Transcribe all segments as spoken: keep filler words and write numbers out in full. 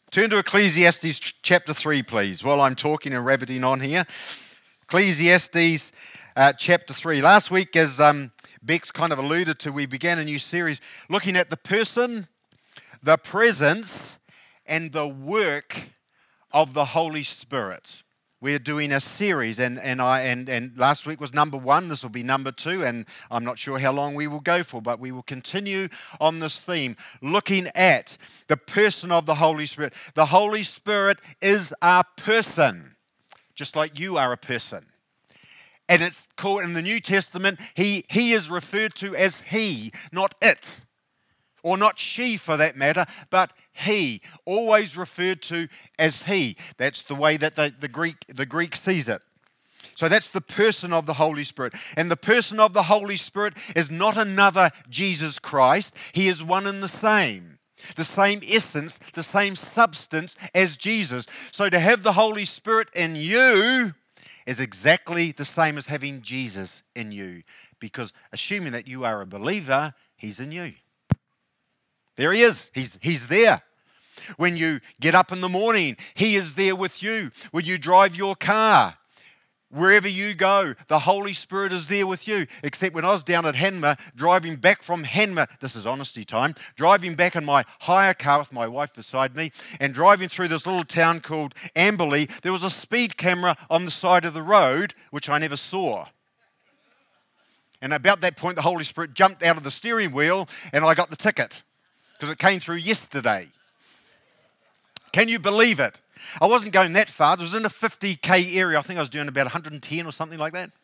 Turn to Ecclesiastes chapter three, please, while I'm talking and rabbiting on here. Ecclesiastes uh, chapter three. Last week, as um, Bex kind of alluded to, we began a new series looking at the person, the presence, and the work of the Holy Spirit. We're doing a series, and and I and, and last week was number one. This will be number two, and I'm not sure how long we will go for, but we will continue on this theme, looking at the person of the Holy Spirit. The Holy Spirit is a person, just like you are a person. And it's called in the New Testament, he he is referred to as he, not it. Or not she for that matter, but he, always referred to as he. That's the way that the, the Greek the Greek sees it. So that's the person of the Holy Spirit. And the person of the Holy Spirit is not another Jesus Christ. He is one and the same. The same essence, the same substance as Jesus. So to have the Holy Spirit in you is exactly the same as having Jesus in you. Because assuming that you are a believer, he's in you. There he is. He's, he's there. When you get up in the morning, he is there with you. When you drive your car, wherever you go, the Holy Spirit is there with you. Except when I was down at Hanmer, driving back from Hanmer, this is honesty time, driving back in my hire car with my wife beside me, and driving through this little town called Amberley, there was a speed camera on the side of the road, which I never saw. And about that point, the Holy Spirit jumped out of the steering wheel, and I got the ticket. Because it came through yesterday. Can you believe it? I wasn't going that far. It was in a fifty K area. I think I was doing about one hundred ten or something like that.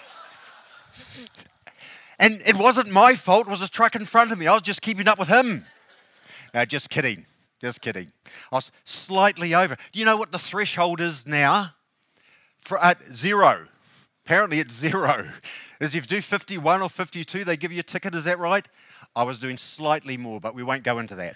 And it wasn't my fault. It was a truck in front of me. I was just keeping up with him. No, just kidding. Just kidding. I was slightly over. Do you know what the threshold is now? For uh, zero. Apparently it's zero. As if you do fifty-one or fifty-two, they give you a ticket. Is that right? I was doing slightly more, but we won't go into that.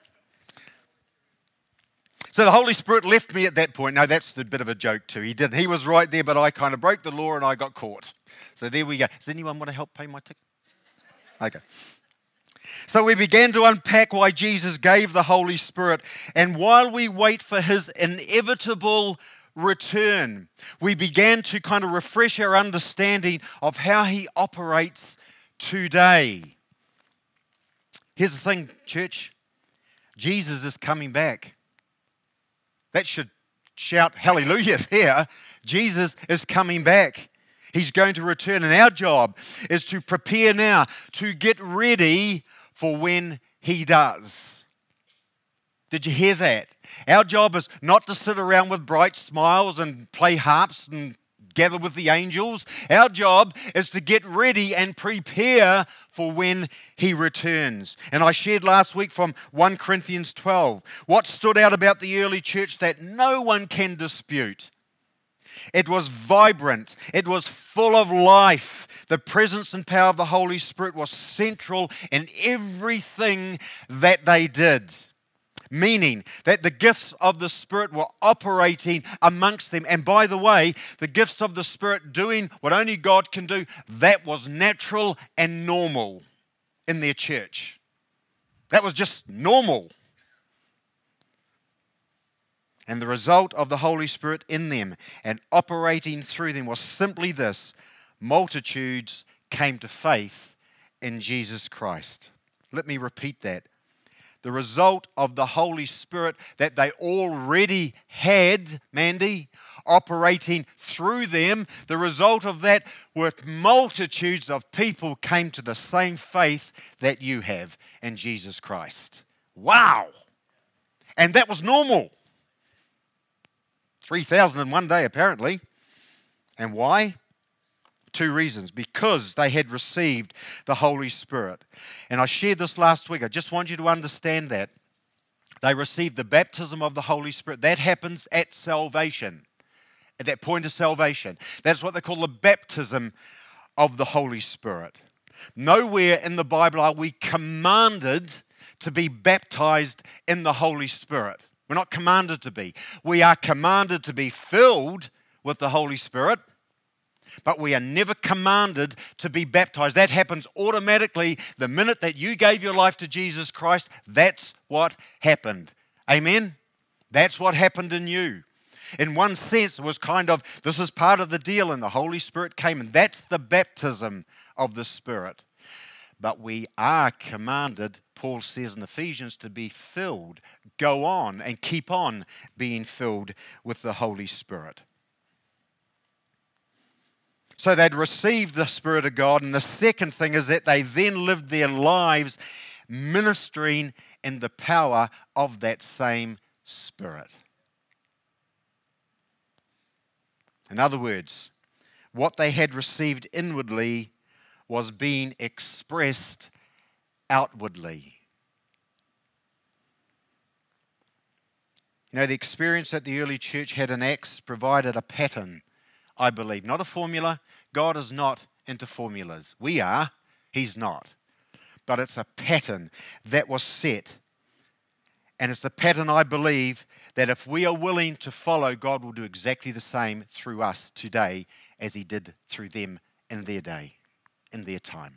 So the Holy Spirit left me at that point. No, that's the bit of a joke too. He didn't. He was right there, but I kind of broke the law and I got caught. So there we go. Does anyone want to help pay my ticket? Okay. So we began to unpack why Jesus gave the Holy Spirit. And while we wait for his inevitable return, we began to kind of refresh our understanding of how he operates today. Here's the thing, church. Jesus is coming back. That should shout hallelujah there. Jesus is coming back. He's going to return. And our job is to prepare now, to get ready for when he does. Did you hear that? Our job is not to sit around with bright smiles and play harps and gather with the angels. Our job is to get ready and prepare for when he returns. And I shared last week from First Corinthians twelve what stood out about the early church that no one can dispute. It was vibrant. It was full of life. The presence and power of the Holy Spirit was central in everything that they did. Meaning that the gifts of the Spirit were operating amongst them. And by the way, the gifts of the Spirit doing what only God can do, that was natural and normal in their church. That was just normal. And the result of the Holy Spirit in them and operating through them was simply this: multitudes came to faith in Jesus Christ. Let me repeat that. The result of the Holy Spirit that they already had, Mandy, operating through them, the result of that were multitudes of people came to the same faith that you have in Jesus Christ. Wow! And that was normal. three thousand in one day, apparently. And why? Two reasons. Because they had received the Holy Spirit. And I shared this last week. I just want you to understand that. They received the baptism of the Holy Spirit. That happens at salvation. At that point of salvation. That's what they call the baptism of the Holy Spirit. Nowhere in the Bible are we commanded to be baptized in the Holy Spirit. We're not commanded to be. We are commanded to be filled with the Holy Spirit. But we are never commanded to be baptized. That happens automatically the minute that you gave your life to Jesus Christ. That's what happened. Amen? That's what happened in you. In one sense, it was kind of, this is part of the deal, and the Holy Spirit came, and that's the baptism of the Spirit. But we are commanded, Paul says in Ephesians, to be filled, go on and keep on being filled with the Holy Spirit. So they'd received the Spirit of God, and the second thing is that they then lived their lives ministering in the power of that same Spirit. In other words, what they had received inwardly was being expressed outwardly. You know, the experience that the early church had in Acts provided a pattern, I believe, not a formula. God is not into formulas. We are, He's not. But it's a pattern that was set. And it's a pattern, I believe, that if we are willing to follow, God will do exactly the same through us today as He did through them in their day, in their time.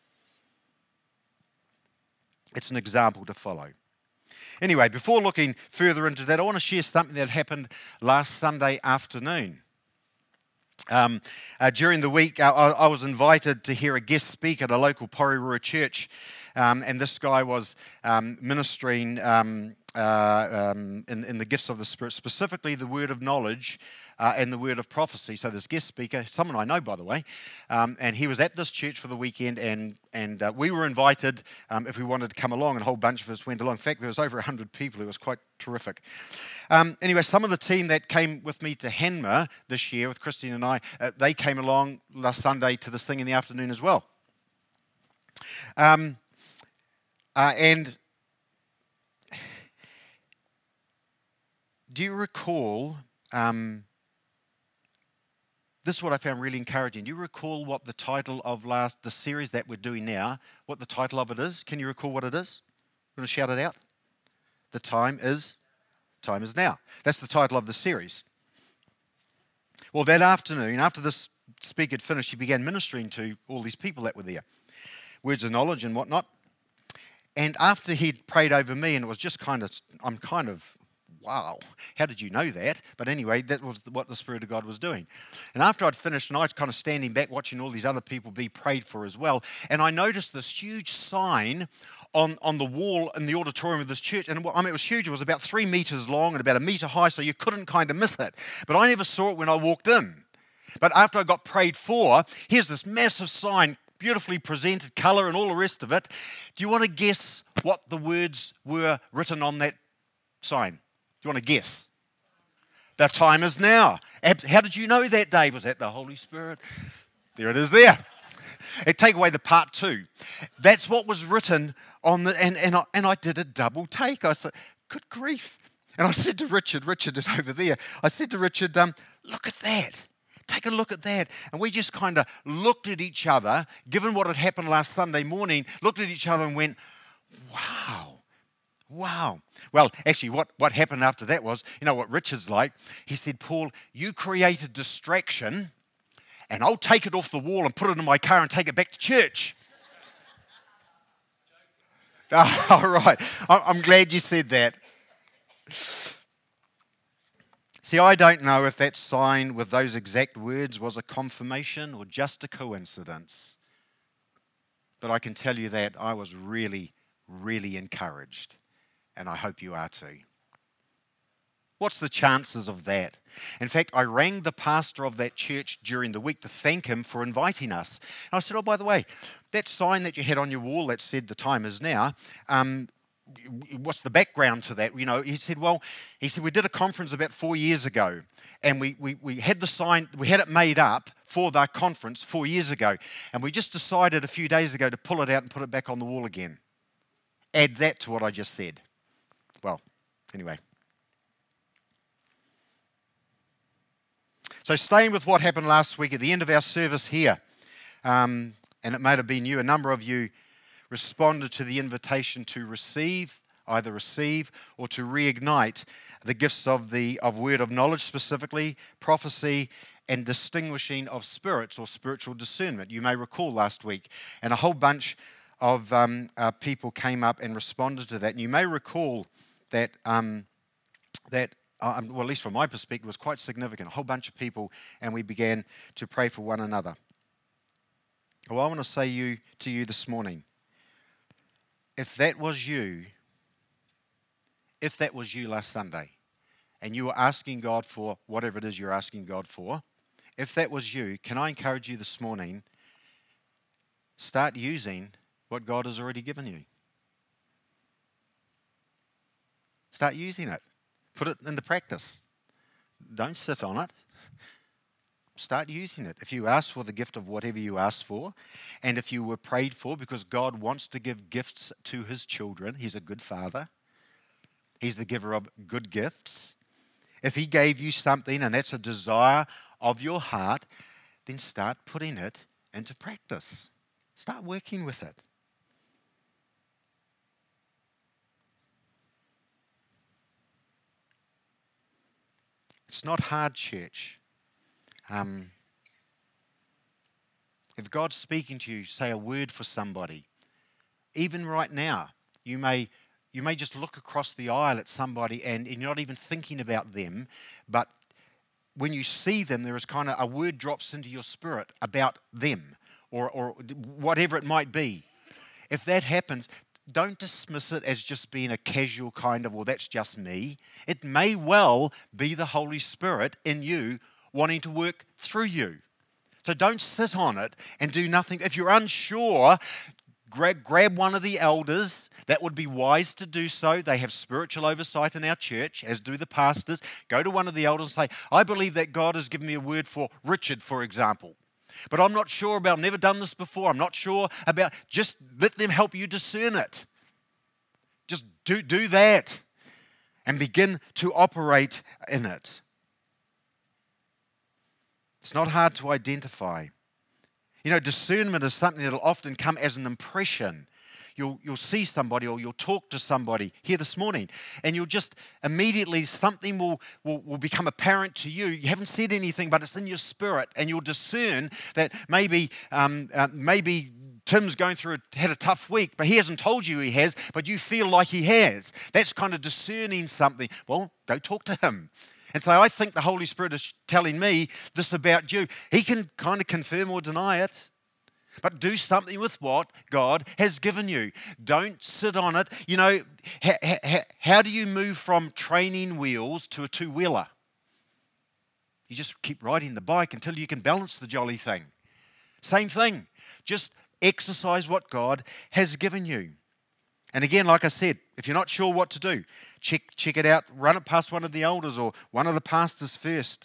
It's an example to follow. Anyway, before looking further into that, I want to share something that happened last Sunday afternoon. Um, uh, during the week, uh, I, I was invited to hear a guest speak at a local Porirua church, um, and this guy was um, ministering um, uh, um, in, in the gifts of the Spirit, specifically the word of knowledge uh, and the word of prophecy. So this guest speaker, someone I know, by the way, um, and he was at this church for the weekend, and and uh, we were invited um, if we wanted to come along, and a whole bunch of us went along. In fact, there was over one hundred people. It was quite terrific. Um, anyway, some of the team that came with me to Hanmer this year, with Christine and I, uh, they came along last Sunday to this thing in the afternoon as well. Um, uh, and do you recall, um, this is what I found really encouraging. Do you recall what the title of last the series that we're doing now, what the title of it is? Can you recall what it is? I'm going to shout it out. The time is... Time is now. That's the title of the series. Well, that afternoon, after this speaker had finished, he began ministering to all these people that were there. Words of knowledge and whatnot. And after he'd prayed over me, and it was just kind of, I'm kind of, wow, how did you know that? But anyway, that was what the Spirit of God was doing. And after I'd finished, and I was kind of standing back watching all these other people be prayed for as well, and I noticed this huge sign on, on the wall in the auditorium of this church. And I mean, it was huge. It was about three meters long and about a meter high, so you couldn't kind of miss it. But I never saw it when I walked in. But after I got prayed for, here's this massive sign, beautifully presented, colour and all the rest of it. Do you want to guess what the words were written on that sign? Do you want to guess? The time is now. How did you know that, Dave? Was that the Holy Spirit? There it is there. And take away the part two. That's what was written on the, and, and, I, and I did a double take. I thought, good grief. And I said to Richard, Richard is over there, I said to Richard, um, look at that. Take a look at that. And we just kind of looked at each other, given what had happened last Sunday morning, looked at each other and went, wow. Wow. Well, actually, what, what happened after that was, you know what Richard's like? He said, Paul, you created distraction, and I'll take it off the wall and put it in my car and take it back to church. Oh, all right. I'm glad you said that. See, I don't know if that sign with those exact words was a confirmation or just a coincidence. But I can tell you that I was really, really encouraged. And I hope you are too. What's the chances of that? In fact, I rang the pastor of that church during the week to thank him for inviting us. And I said, oh, by the way, that sign that you had on your wall that said the time is now, um, what's the background to that? You know, he said, well, he said, we did a conference about four years ago, and we, we, we had the sign, we had it made up for the conference four years ago, and we just decided a few days ago to pull it out and put it back on the wall again. Add that to what I just said. Well, anyway. So staying with what happened last week at the end of our service here, um, and it may have been you, a number of you responded to the invitation to receive, either receive or to reignite the gifts of the of word of knowledge, specifically prophecy and distinguishing of spirits or spiritual discernment. You may recall last week, and a whole bunch of um, uh, people came up and responded to that. And you may recall that um, that, um, well, at least from my perspective, was quite significant. A whole bunch of people, and we began to pray for one another. Well, I want to say you to you this morning, if that was you, if that was you last Sunday, and you were asking God for whatever it is you're asking God for, if that was you, can I encourage you this morning, start using what God has already given you. Start using it. Put it into practice. Don't sit on it. Start using it. If you ask for the gift of whatever you asked for, and if you were prayed for, because God wants to give gifts to his children, he's a good father. He's the giver of good gifts. If he gave you something and that's a desire of your heart, then start putting it into practice. Start working with it. It's not hard, church. Um, if God's speaking to you, say a word for somebody. Even right now, you may you may just look across the aisle at somebody and, and you're not even thinking about them, but when you see them, there is kind of a word drops into your spirit about them or, or whatever it might be. If that happens, don't dismiss it as just being a casual kind of, well, that's just me. It may well be the Holy Spirit in you wanting to work through you. So don't sit on it and do nothing. If you're unsure, grab, grab one of the elders. That would be wise to do so. They have spiritual oversight in our church, as do the pastors. Go to one of the elders and say, I believe that God has given me a word for Richard, for example. But I'm not sure about, I've never done this before. I'm not sure about, just let them help you discern it. Just do, do that and begin to operate in it. It's not hard to identify. You know, discernment is something that will often come as an impression. You'll, you'll see somebody or you'll talk to somebody here this morning and you'll just immediately, something will, will, will become apparent to you. You haven't said anything, but it's in your spirit and you'll discern that maybe, um, uh, maybe Tim's going through, a, had a tough week, but he hasn't told you he has, but you feel like he has. That's kind of discerning something. Well, go talk to him. And so I think the Holy Spirit is telling me this about you. He can kind of confirm or deny it. But do something with what God has given you. Don't sit on it. You know, ha, ha, how do you move from training wheels to a two-wheeler? You just keep riding the bike until you can balance the jolly thing. Same thing. Just exercise what God has given you. And again, like I said, if you're not sure what to do, check, check it out. Run it past one of the elders or one of the pastors first.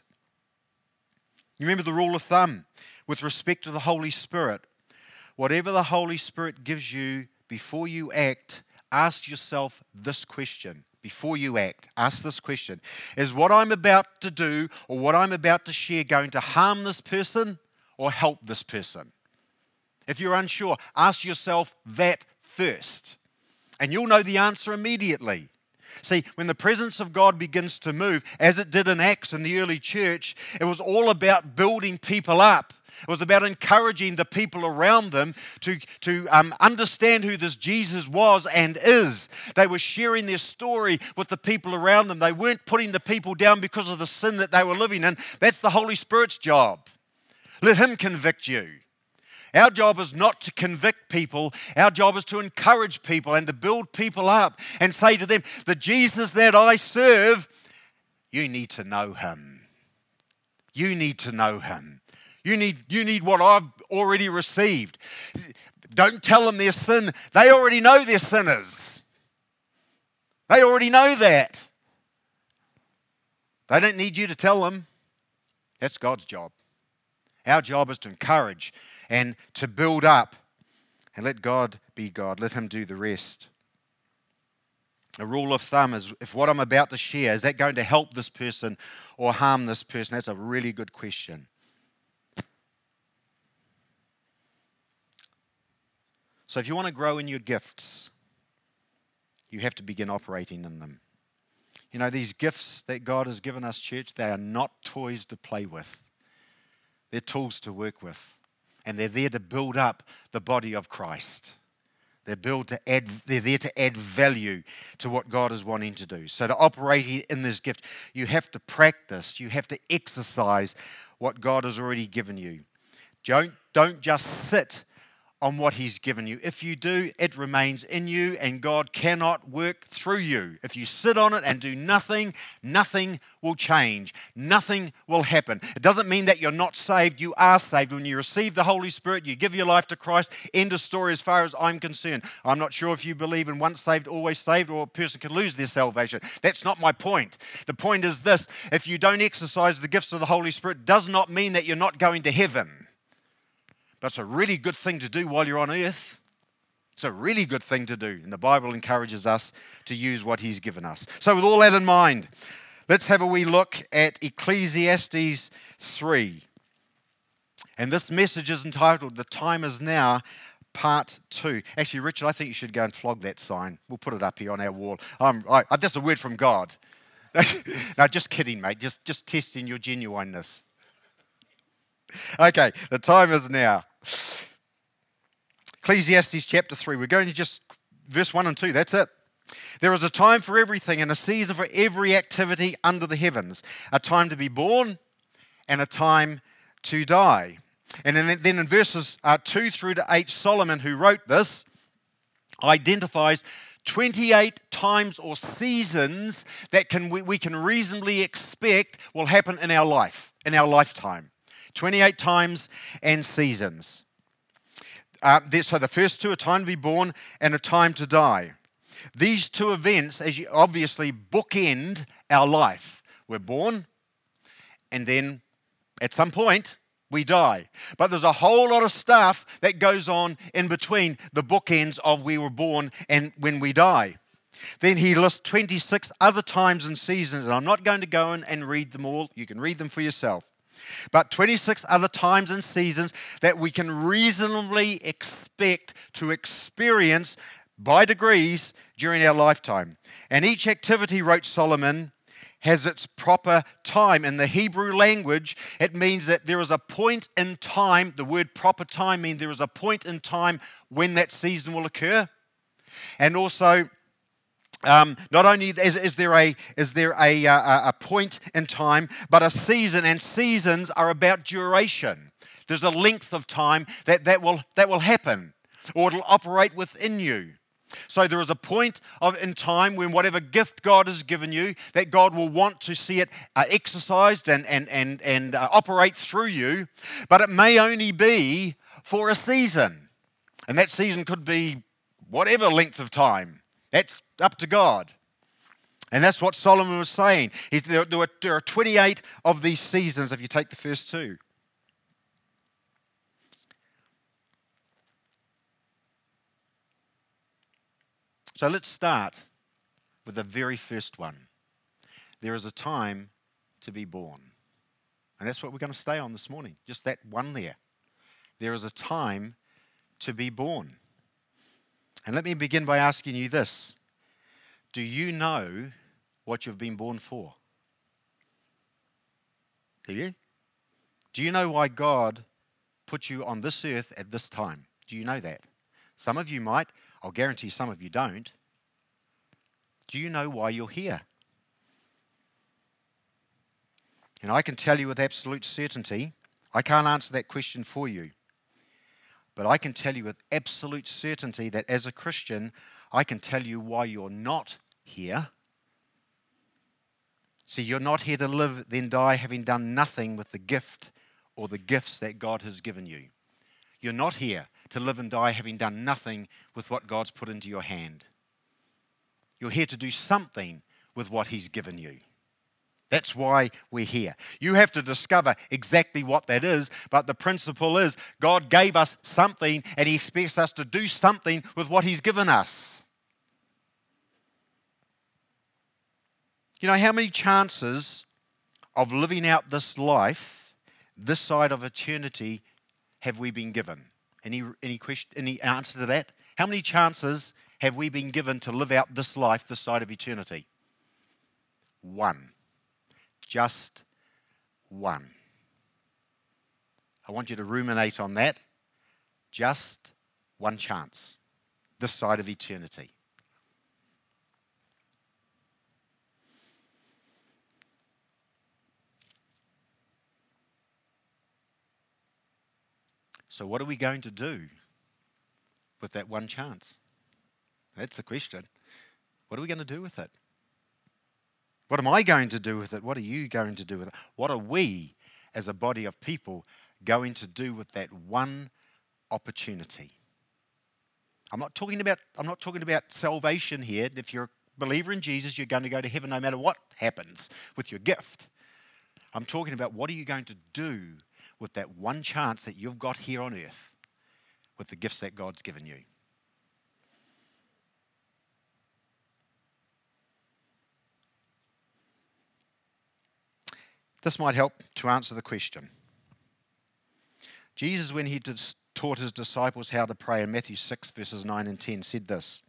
You remember the rule of thumb with respect to the Holy Spirit. Whatever the Holy Spirit gives you before you act, ask yourself this question. Before you act, ask this question. Is what I'm about to do or what I'm about to share going to harm this person or help this person? If you're unsure, ask yourself that first. And you'll know the answer immediately. See, when the presence of God begins to move, as it did in Acts in the early church, it was all about building people up. It was about encouraging the people around them to, to um, understand who this Jesus was and is. They were sharing their story with the people around them. They weren't putting the people down because of the sin that they were living in. That's the Holy Spirit's job. Let Him convict you. Our job is not to convict people. Our job is to encourage people and to build people up and say to them, the Jesus that I serve, you need to know Him. You need to know Him. You need, you need what I've already received. Don't tell them their sin. They already know they're sinners. They already know that. They don't need you to tell them. That's God's job. Our job is to encourage and to build up and let God be God. Let Him do the rest. A rule of thumb is, if what I'm about to share, is that going to help this person or harm this person? That's a really good question. So if you want to grow in your gifts, you have to begin operating in them. You know, these gifts that God has given us, church, they are not toys to play with. They're tools to work with. And they're there to build up the body of Christ. They're built to add, they're there to add value to what God is wanting to do. So to operate in this gift, you have to practice, you have to exercise what God has already given you. Don't, don't just sit on what He's given you. If you do, it remains in you and God cannot work through you. If you sit on it and do nothing, nothing will change. Nothing will happen. It doesn't mean that you're not saved. You are saved. When you receive the Holy Spirit, you give your life to Christ. End of story as far as I'm concerned. I'm not sure if you believe in once saved, always saved, or a person can lose their salvation. That's not my point. The point is this: if you don't exercise the gifts of the Holy Spirit, does not mean that you're not going to heaven. But it's a really good thing to do while you're on earth. It's a really good thing to do. And the Bible encourages us to use what He's given us. So with all that in mind, let's have a wee look at Ecclesiastes three. And this message is entitled, "The Time Is Now, Part two." Actually, Richard, I think you should go and flog that sign. We'll put it up here on our wall. Um, I, I, that's a word from God. No, just kidding, mate. Just, just testing your genuineness. Okay, the time is now. Ecclesiastes chapter three. We're going to just verse one and two. That's it. "There is a time for everything and a season for every activity under the heavens. A time to be born and a time to die." And then, then in verses uh, two through to eight, Solomon, who wrote this, identifies twenty-eight times or seasons that can we, we can reasonably expect will happen in our life, in our lifetime. twenty-eight times and seasons. Uh, so the first two, a time to be born and a time to die. These two events, as you obviously bookend our life. We're born, and then at some point we die. But there's a whole lot of stuff that goes on in between the bookends of we were born and when we die. Then he lists twenty-six other times and seasons, and I'm not going to go in and read them all. You can read them for yourself. But twenty-six other times and seasons that we can reasonably expect to experience by degrees during our lifetime. And each activity, wrote Solomon, has its proper time. In the Hebrew language, it means that there is a point in time. The word proper time means there is a point in time when that season will occur. And also, Um, not only is, is there a is there a, a a point in time, but a season, and seasons are about duration. There's a length of time that, that will that will happen, or it'll operate within you. So there is a point of in time when whatever gift God has given you, that God will want to see it uh, exercised and and and and uh, operate through you, but it may only be for a season, and that season could be whatever length of time. That's up to God. And that's what Solomon was saying. He, there, there, were, there are twenty-eight of these seasons if you take the first two. So let's start with the very first one. There is a time to be born. And that's what we're going to stay on this morning. Just that one there. There is a time to be born. And let me begin by asking you this. Do you know what you've been born for? Do you? Do you know why God put you on this earth at this time? Do you know that? Some of you might. I'll guarantee some of you don't. Do you know why you're here? And I can tell you with absolute certainty, I can't answer that question for you. But I can tell you with absolute certainty that as a Christian, I can tell you why you're not here. See, you're not here to live, then die, having done nothing with the gift or the gifts that God has given you. You're not here to live and die, having done nothing with what God's put into your hand. You're here to do something with what He's given you. That's why we're here. You have to discover exactly what that is, but the principle is God gave us something and He expects us to do something with what He's given us. You know, how many chances of living out this life, this side of eternity, have we been given? Any, any question, any answer to that? How many chances have we been given to live out this life, this side of eternity? One. Just one. I want you to ruminate on that. Just one chance. this side of eternity. So what are we going to do with that one chance? That's the question. What are we going to do with it? What am I going to do with it? What are you going to do with it? What are we as a body of people going to do with that one opportunity? I'm not talking about I'm not talking about salvation here. If you're a believer in Jesus, you're going to go to heaven no matter what happens with your gift. I'm talking about what are you going to do with that one chance that you've got here on earth with the gifts that God's given you. This might help to answer the question. Jesus, when he did, taught his disciples how to pray in Matthew six, verses nine and ten, said this.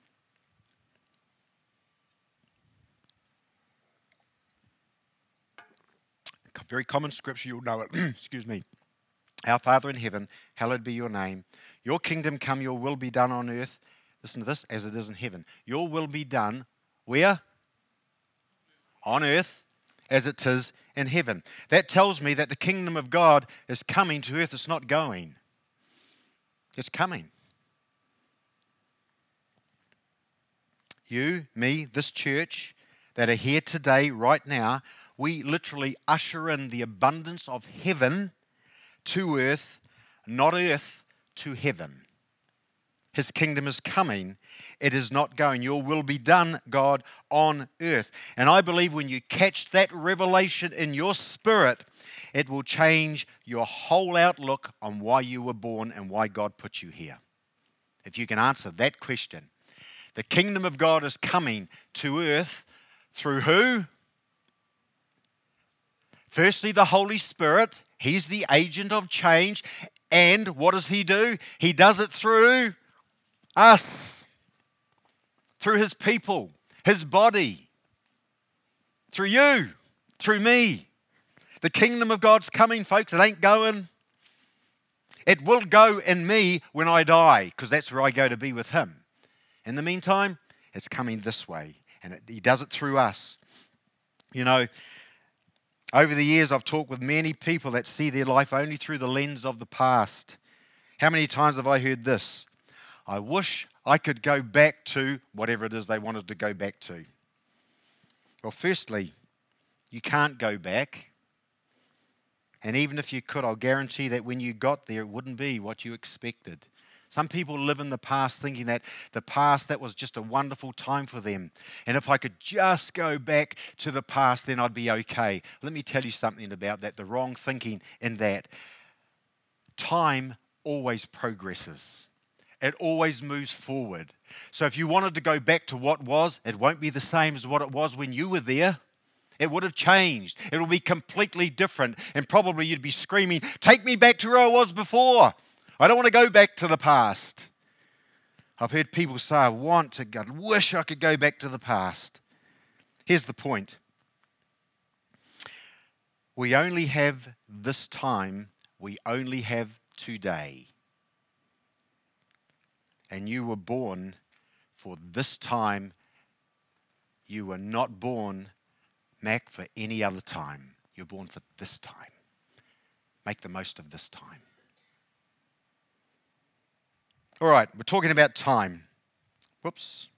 Very common scripture, you'll know it. Excuse me. Our Father in heaven, hallowed be your name. Your kingdom come, your will be done on earth. Listen to this, as it is in heaven. Your will be done, where? On earth, as it is in heaven. That tells me that the kingdom of God is coming to earth. It's not going. It's coming. You, me, this church that are here today, right now, we literally usher in the abundance of heaven to earth, not earth to heaven. His kingdom is coming. It is not going. Your will be done, God, on earth. And I believe when you catch that revelation in your spirit, it will change your whole outlook on why you were born and why God put you here. If you can answer that question. The kingdom of God is coming to earth through who? Firstly, the Holy Spirit. He's the agent of change. And what does he do? He does it through us, through his people, his body, through you, through me. The kingdom of God's coming, folks. It ain't going. It will go in me when I die, because that's where I go to be with him. In the meantime, it's coming this way, and it, he does it through us. You know, over the years, I've talked with many people that see their life only through the lens of the past. How many times have I heard this? I wish I could go back to whatever it is they wanted to go back to. Well, firstly, you can't go back. And even if you could, I'll guarantee that when you got there, it wouldn't be what you expected. Some people live in the past thinking that the past, that was just a wonderful time for them. And if I could just go back to the past, then I'd be okay. Let me tell you something about that, the wrong thinking in that. Time always progresses. It always moves forward. So if you wanted to go back to what was, it won't be the same as what it was when you were there. It would have changed. It will be completely different. And probably you'd be screaming, take me back to where I was before. I don't want to go back to the past. I've heard people say, I want to go, I wish I could go back to the past. Here's the point. We only have this time. We only have today. And you were born for this time. You were not born, Mac, for any other time. You're born for this time. Make the most of this time. All right, we're talking about time. Whoops.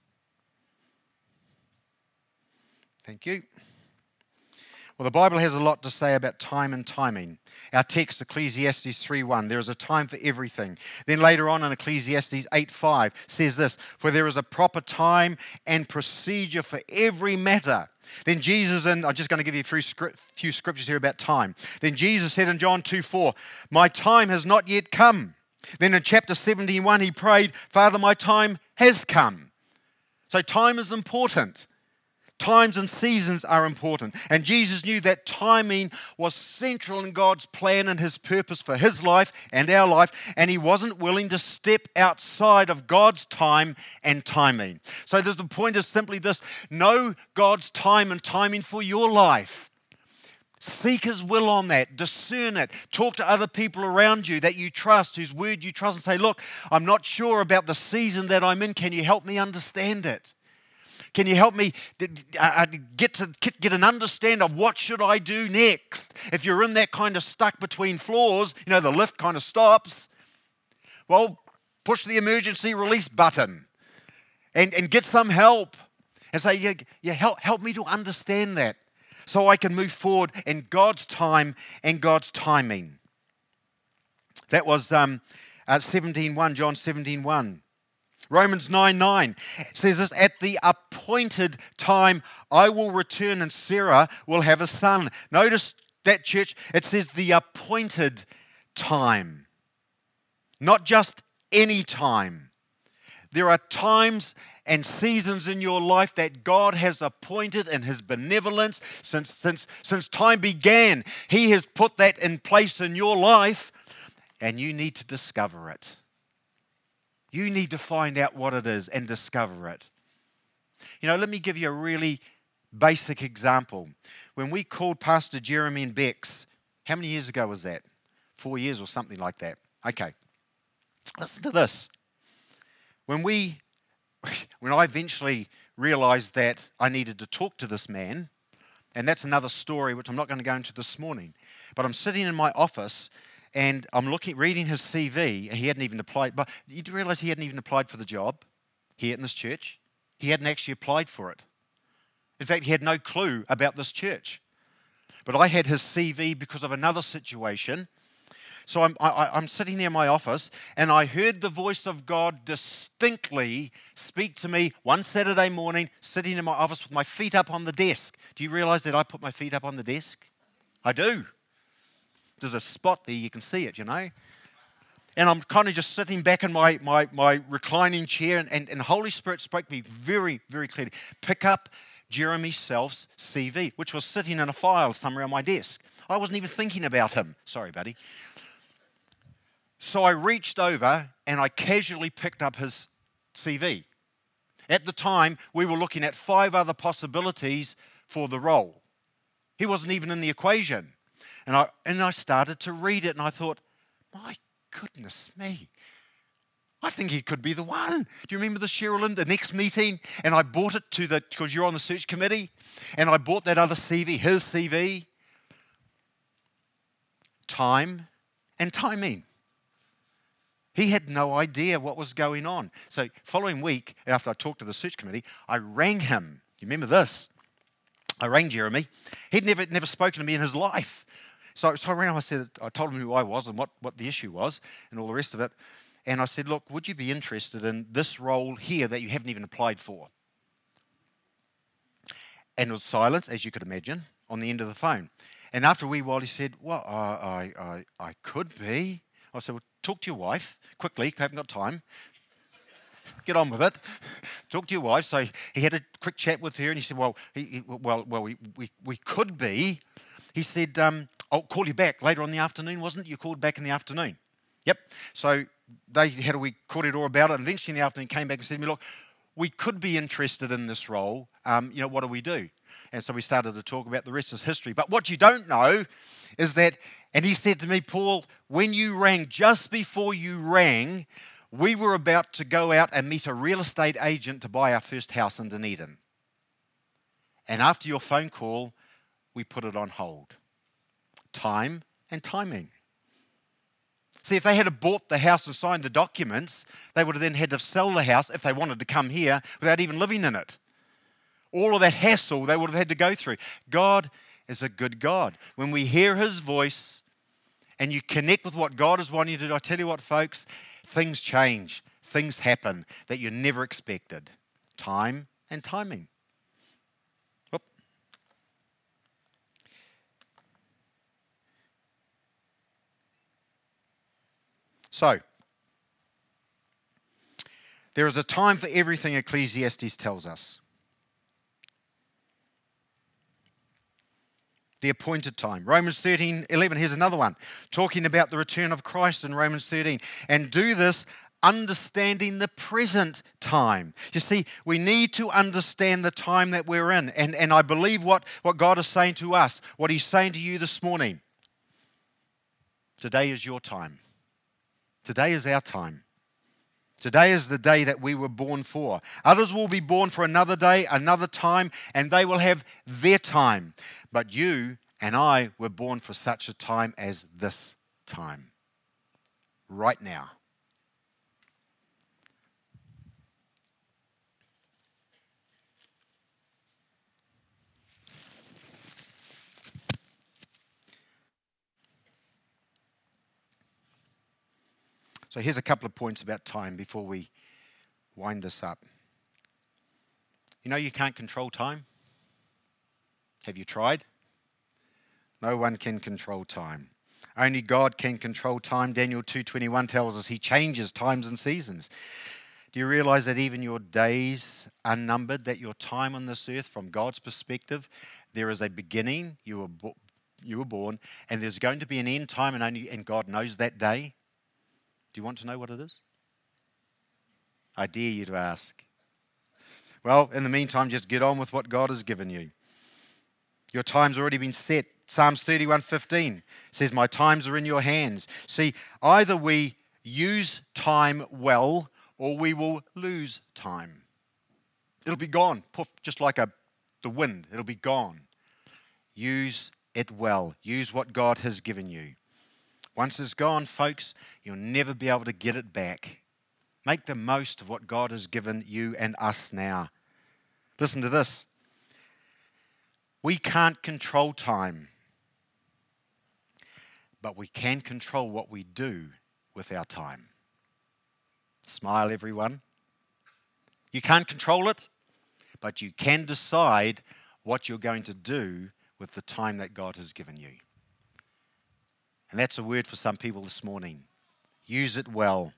Thank you. Well, the Bible has a lot to say about time and timing. Our text, Ecclesiastes three one, there is a time for everything. Then later on in Ecclesiastes eight five says this, for there is a proper time and procedure for every matter. Then Jesus, and I'm just going to give you a few, script, few scriptures here about time. Then Jesus said in John two four, my time has not yet come. Then in chapter seventy-one he prayed, Father, my time has come. So time is important. Times and seasons are important. And Jesus knew that timing was central in God's plan and his purpose for his life and our life. And he wasn't willing to step outside of God's time and timing. So there's the point is simply this. Know God's time and timing for your life. Seek His will on that. Discern it. Talk to other people around you that you trust, whose word you trust, and say, look, I'm not sure about the season that I'm in. Can you help me understand it? Can you help me get to get an understanding of what should I do next? If you're in that kind of stuck between floors, you know, the lift kind of stops, well, push the emergency release button and, and get some help and say, yeah, yeah, help, help me to understand that so I can move forward in God's time and God's timing. That was um, uh, seventeen one, John seventeen one. Romans nine nine says this, at the appointed time I will return and Sarah will have a son. Notice that, church, it says the appointed time, not just any time. There are times and seasons in your life that God has appointed in His benevolence since, since, since time began. He has put that in place in your life, and you need to discover it. You need to find out what it is and discover it. You know, let me give you a really basic example. When we called Pastor Jeremy and Bex, how many years ago was that? Four years or something like that. Okay. Listen to this. When we, when I eventually realized that I needed to talk to this man, and that's another story which I'm not going to go into this morning, but I'm sitting in my office and I'm looking, reading his C V, and he hadn't even applied. But you do realize he hadn't even applied for the job here in this church? He hadn't actually applied for it. In fact, he had no clue about this church. But I had his C V because of another situation. So I'm, I, I'm sitting there in my office, and I heard the voice of God distinctly speak to me one Saturday morning, sitting in my office with my feet up on the desk. Do you realize that I put my feet up on the desk? I do. There's a spot there, you can see it, you know. And I'm kind of just sitting back in my, my, my reclining chair, and, and, and the Holy Spirit spoke to me very, very clearly. Pick up Jeremy Self's C V, which was sitting in a file somewhere on my desk. I wasn't even thinking about him. Sorry, buddy. So I reached over and I casually picked up his C V. At the time, we were looking at five other possibilities for the role. He wasn't even in the equation. And I, and I started to read it, and I thought, my goodness me, I think he could be the one. Do you remember the Sherilyn, the next meeting? And I bought it to the, because you're on the search committee, and I bought that other C V, his C V. Time and timing. He had no idea what was going on. So following week, after I talked to the search committee, I rang him. You remember this? I rang Jeremy. He'd never, never spoken to me in his life. So, so I rang him, I said, I told him who I was and what, what the issue was and all the rest of it. And I said, look, would you be interested in this role here that you haven't even applied for? And it was silence, as you could imagine, on the end of the phone. And after a wee while, he said, well, uh, I, I, I could be. I said, well, talk to your wife quickly. I haven't got time. Get on with it. Talk to your wife. So he had a quick chat with her, and he said, well, he, he, well, well, we, we, we could be. He said, um, I'll call you back later on in the afternoon, wasn't it? You called back in the afternoon. Yep. So they had a wee corridor about it, and eventually in the afternoon came back and said to me, look, we could be interested in this role. Um, you know, what do we do? And so we started to talk about the rest is history. But what you don't know is that, and he said to me, Paul, when you rang, just before you rang, we were about to go out and meet a real estate agent to buy our first house in Dunedin. And after your phone call, we put it on hold. Time and timing. See, if they had bought the house and signed the documents, they would have then had to sell the house if they wanted to come here without even living in it. All of that hassle they would have had to go through. God is a good God. When we hear His voice and you connect with what God is wanting you to do, I tell you what, folks, things change. Things happen that you never expected. Time and timing. Whoop. So, there is a time for everything, Ecclesiastes tells us. The appointed time. Romans thirteen eleven, here's another one, talking about the return of Christ in Romans thirteen. And do this understanding the present time. You see, we need to understand the time that we're in. And, and I believe what, what God is saying to us, what He's saying to you this morning. Today is your time. Today is our time. Today is the day that we were born for. Others will be born for another day, another time, and they will have their time. But you and I were born for such a time as this time. Right now. So here's a couple of points about time before we wind this up. You know you can't control time? Have you tried? No one can control time. Only God can control time. Daniel two twenty-one tells us He changes times and seasons. Do you realize that even your days are numbered, that your time on this earth, from God's perspective, there is a beginning, you were, bo- you were born, and there's going to be an end time, and only and God knows that day? Do you want to know what it is? I dare you to ask. Well, in the meantime, just get on with what God has given you. Your time's already been set. Psalms thirty-one fifteen says, my times are in your hands. See, either we use time well or we will lose time. It'll be gone, poof, just like a, the wind. It'll be gone. Use it well. Use what God has given you. Once it's gone, folks, you'll never be able to get it back. Make the most of what God has given you and us now. Listen to this. We can't control time, but we can control what we do with our time. Smile, everyone. You can't control it, but you can decide what you're going to do with the time that God has given you. And that's a word for some people this morning. Use it well.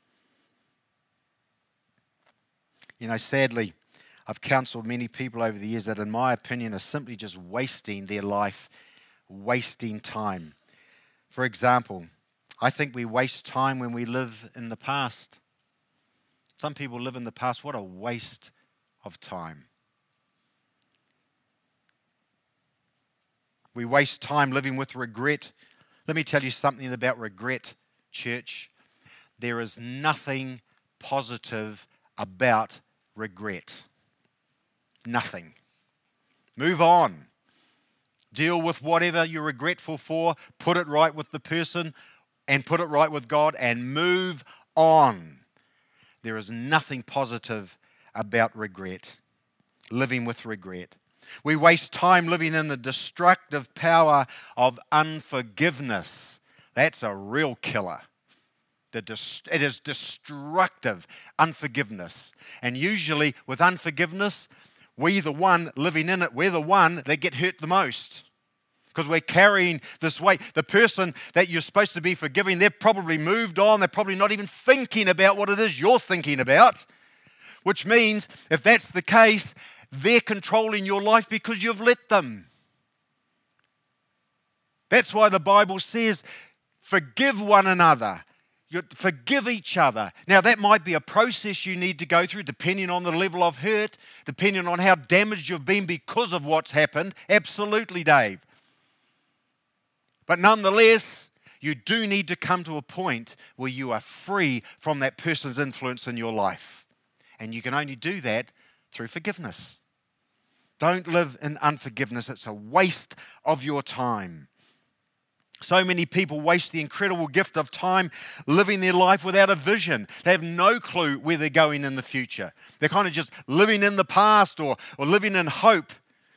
You know, sadly, I've counseled many people over the years that, in my opinion, are simply just wasting their life, wasting time. For example, I think we waste time when we live in the past. Some people live in the past. What a waste of time. We waste time living with regret. Let me tell you something about regret, church. There is nothing positive about regret. Nothing. Move on. Deal with whatever you're regretful for. Put it right with the person and put it right with God and move on. There is nothing positive about regret. Living with regret. We waste time living in the destructive power of unforgiveness. That's a real killer. The dest- it is destructive, unforgiveness. And usually with unforgiveness, we the one living in it, we're the one that get hurt the most. Because we're carrying this weight. The person that you're supposed to be forgiving, they've probably moved on. They're probably not even thinking about what it is you're thinking about. Which means, if that's the case, they're controlling your life because you've let them. That's why the Bible says, forgive one another. You forgive each other. Now, that might be a process you need to go through, depending on the level of hurt, depending on how damaged you've been because of what's happened. Absolutely, Dave. But nonetheless, you do need to come to a point where you are free from that person's influence in your life. And you can only do that through forgiveness. Don't live in unforgiveness. It's a waste of your time. So many people waste the incredible gift of time living their life without a vision. They have no clue where they're going in the future. They're kind of just living in the past or, or living in hope.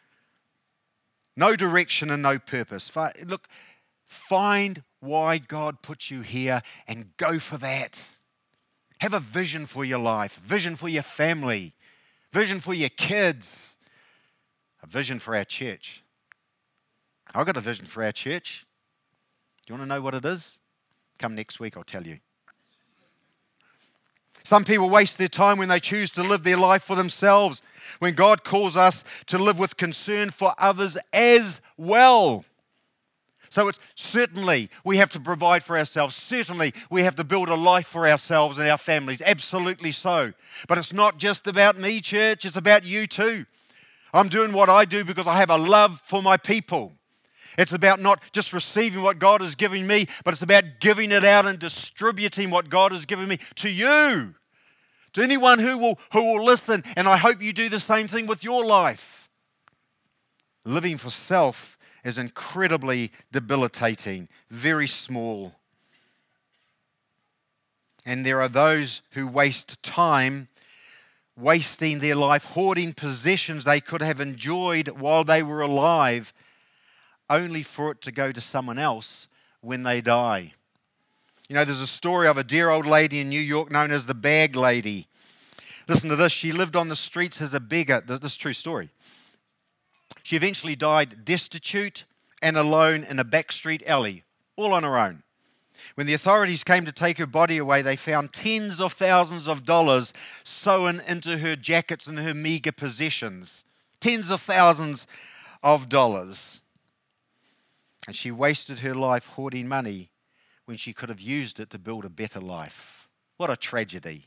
No direction and no purpose. Look, find why God put you here and go for that. Have a vision for your life, vision for your family, vision for your kids, a vision for our church. I've got a vision for our church. Do you want to know what it is? Come next week, I'll tell you. Some people waste their time when they choose to live their life for themselves, when God calls us to live with concern for others as well. So it's certainly we have to provide for ourselves. Certainly we have to build a life for ourselves and our families. Absolutely so. But it's not just about me, church. It's about you too. I'm doing what I do because I have a love for my people. It's about not just receiving what God has given me, but it's about giving it out and distributing what God has given me to you, to anyone who will, who will listen. And I hope you do the same thing with your life. Living for self is incredibly debilitating, very small. And there are those who waste time wasting their life hoarding possessions they could have enjoyed while they were alive, only for it to go to someone else when they die. You know, there's a story of a dear old lady in New York known as the Bag Lady. Listen to this. She lived on the streets as a beggar. This is a true story. She eventually died destitute and alone in a backstreet alley, all on her own. When the authorities came to take her body away, they found tens of thousands of dollars sewn into her jackets and her meager possessions. Tens of thousands of dollars. And she wasted her life hoarding money when she could have used it to build a better life. What a tragedy.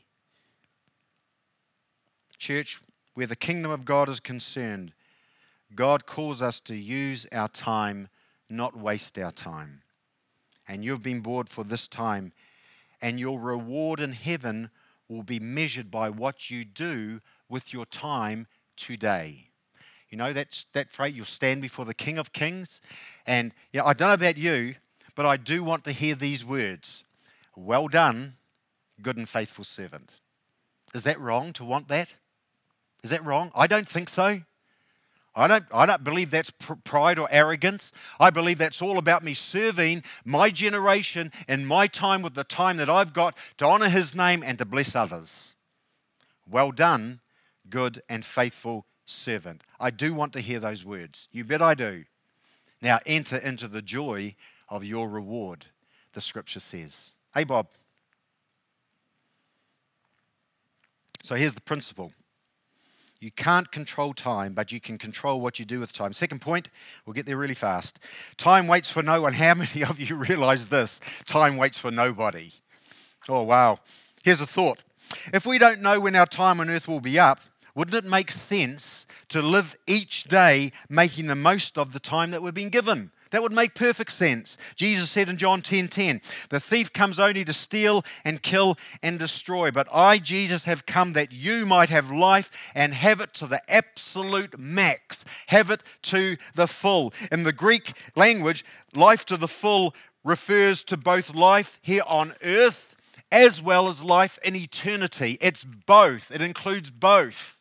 Church, where the kingdom of God is concerned, God calls us to use our time, not waste our time. And you've been bought for this time, and your reward in heaven will be measured by what you do with your time today. You know, that's that phrase, you'll stand before the King of Kings. And yeah, I don't know about you, but I do want to hear these words. Well done, good and faithful servant. Is that wrong to want that? Is that wrong? I don't think so. I don't, I don't believe that's pr- pride or arrogance. I believe that's all about me serving my generation and my time with the time that I've got to honor His name and to bless others. Well done, good and faithful servant. I do want to hear those words. You bet I do. Now enter into the joy of your reward, the scripture says. Hey, Bob. So here's the principle. You can't control time, but you can control what you do with time. Second point, we'll get there really fast. Time waits for no one. How many of you realize this? Time waits for nobody. Oh, wow. Here's a thought. If we don't know when our time on earth will be up, wouldn't it make sense to live each day making the most of the time that we've been given? That would make perfect sense. Jesus said in John ten ten, the thief comes only to steal and kill and destroy. But I, Jesus, have come that you might have life and have it to the absolute max. Have it to the full. In the Greek language, life to the full refers to both life here on earth as well as life in eternity. It's both. It includes both.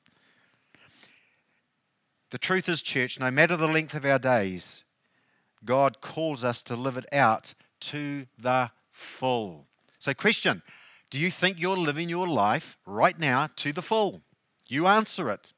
The truth is, church, no matter the length of our days, God calls us to live it out to the full. So question, do you think you're living your life right now to the full? You answer it.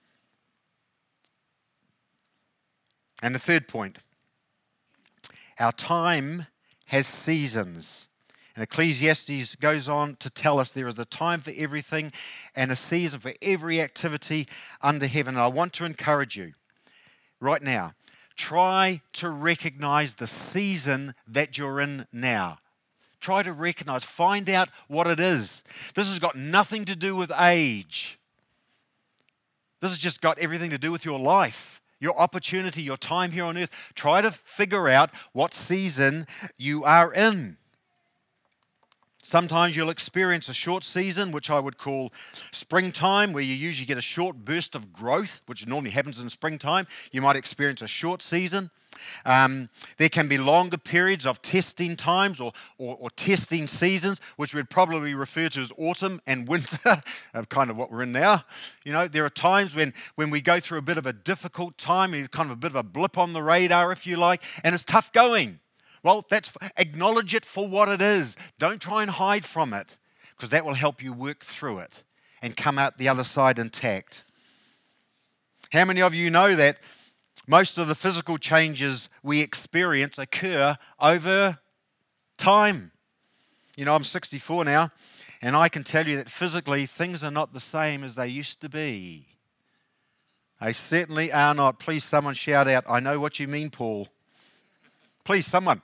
And the third point, our time has seasons. And Ecclesiastes goes on to tell us there is a time for everything and a season for every activity under heaven. And I want to encourage you right now, try to recognize the season that you're in now. Try to recognize, find out what it is. This has got nothing to do with age. This has just got everything to do with your life, your opportunity, your time here on earth. Try to figure out what season you are in. Sometimes you'll experience a short season, which I would call springtime, where you usually get a short burst of growth, which normally happens in springtime. You might experience a short season. Um, there can be longer periods of testing times or, or, or testing seasons, which we'd probably refer to as autumn and winter, kind of what we're in now. You know, there are times when, when we go through a bit of a difficult time, kind of a bit of a blip on the radar, if you like, and it's tough going. Well, that's acknowledge it for what it is. Don't try and hide from it, because that will help you work through it and come out the other side intact. How many of you know that most of the physical changes we experience occur over time? You know, I'm sixty-four now, and I can tell you that physically things are not the same as they used to be. They certainly are not. Please, someone shout out, I know what you mean, Paul. Please, someone.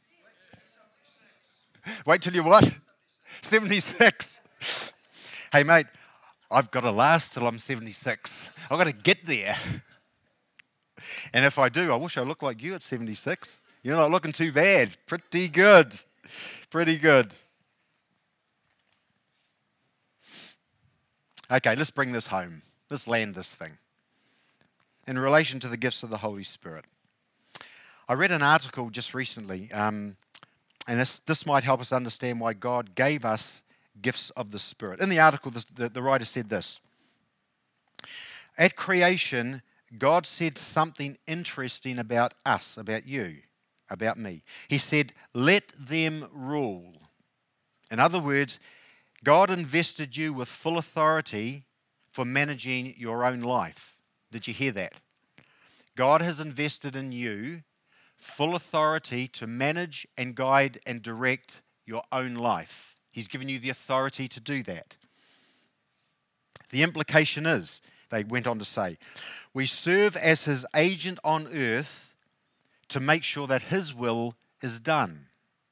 Wait till you what? seventy-six. Hey, mate, I've got to last till I'm seventy-six. I've got to get there. And if I do, I wish I looked like you at seventy-six. You're not looking too bad. Pretty good. Pretty good. Okay, let's bring this home. Let's land this thing. In relation to the gifts of the Holy Spirit. I read an article just recently, um, and this, this might help us understand why God gave us gifts of the Spirit. In the article, this, the, the writer said this. At creation, God said something interesting about us, about you, about me. He said, let them rule. In other words, God invested you with full authority for managing your own life. Did you hear that? God has invested in you full authority to manage and guide and direct your own life. He's given you the authority to do that. The implication is, they went on to say, we serve as his agent on earth to make sure that his will is done.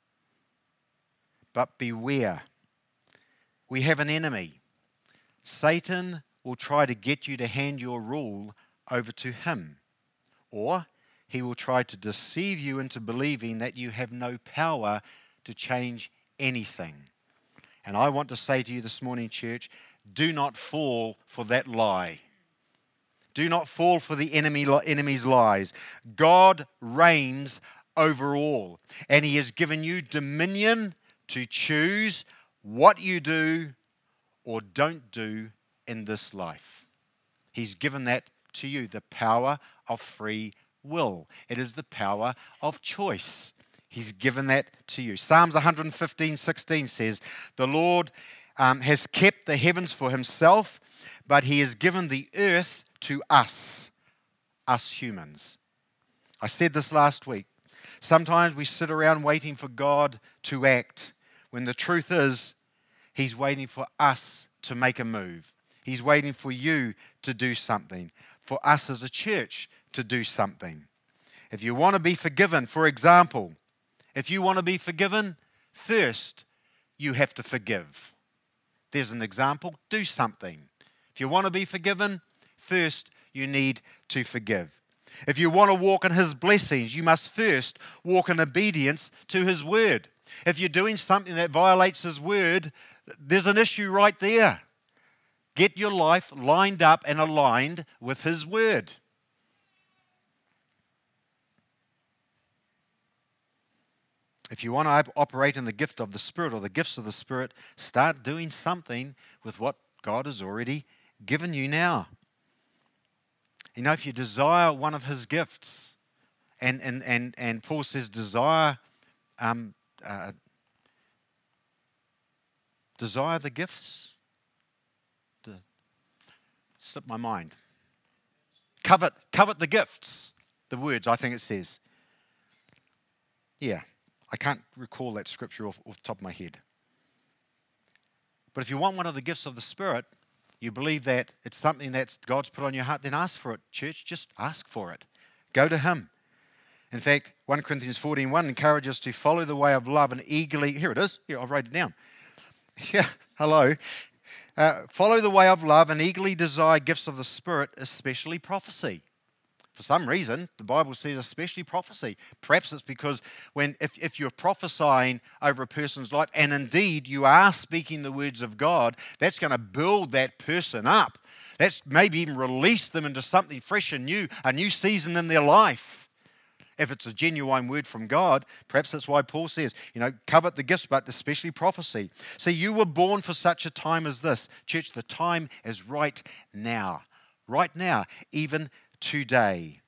But beware, we have an enemy. Satan will try to get you to hand your rule over to him, or he will try to deceive you into believing that you have no power to change anything. And I want to say to you this morning, church, do not fall for that lie. Do not fall for the enemy, enemy's lies. God reigns over all, and he has given you dominion to choose what you do or don't do in this life. He's given that to you, the power of free will. It is the power of choice. He's given that to you. Psalms one fifteen, sixteen says, the Lord um, has kept the heavens for himself, but he has given the earth to us, us humans. I said this last week. Sometimes we sit around waiting for God to act, when the truth is, he's waiting for us to make a move. He's waiting for you to do something, for us as a church to do something. If you want to be forgiven, for example, if you want to be forgiven, first you have to forgive. There's an example, do something. If you want to be forgiven, first you need to forgive. If you want to walk in his blessings, you must first walk in obedience to his word. If you're doing something that violates his word, there's an issue right there. Get your life lined up and aligned with his word. If you want to operate in the gift of the Spirit or the gifts of the Spirit, start doing something with what God has already given you now. You know, if you desire one of his gifts, and and and, and Paul says desire, um, uh, desire the gifts, the, slipped my mind. Covet, covet the gifts, the words, I think it says. Yeah. I can't recall that scripture off, off the top of my head. But if you want one of the gifts of the Spirit, you believe that it's something that God's put on your heart, then ask for it, church. Just ask for it. Go to him. In fact, First Corinthians fourteen one encourages us to follow the way of love and eagerly, here it is, here, I'll write it down. Yeah, hello. Uh, follow the way of love and eagerly desire gifts of the Spirit, especially prophecy. For some reason, the Bible says especially prophecy. Perhaps it's because when if, if you're prophesying over a person's life, and indeed you are speaking the words of God, that's going to build that person up. That's maybe even release them into something fresh and new, a new season in their life. If it's a genuine word from God, perhaps that's why Paul says, you know, covet the gifts, but especially prophecy. So you were born for such a time as this. Church, the time is right now. Right now, even today.